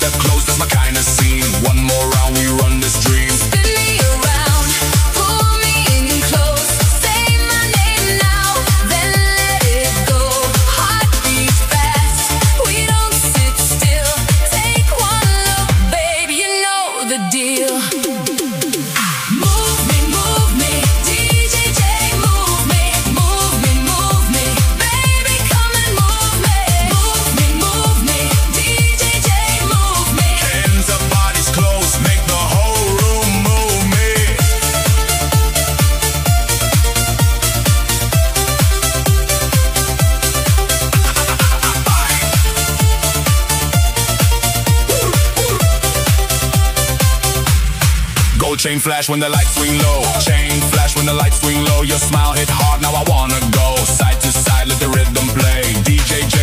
step close, that's my kind of scene. One more round, we run this dream. Spin me around, pull me in close. Say my name now, then let it go. Heart beats fast, we don't sit still. Take one look, baby, you know the deal. Move me, DJ J, move me, baby, come and move me. Move me, DJ J, move me. Hands up, bodies close, make the whole room move me. Gold chain flash when the lights swing low. Chain flash when the lights swing low. Your smile hit hard, now I wanna go side to side, let the rhythm play. DJ J,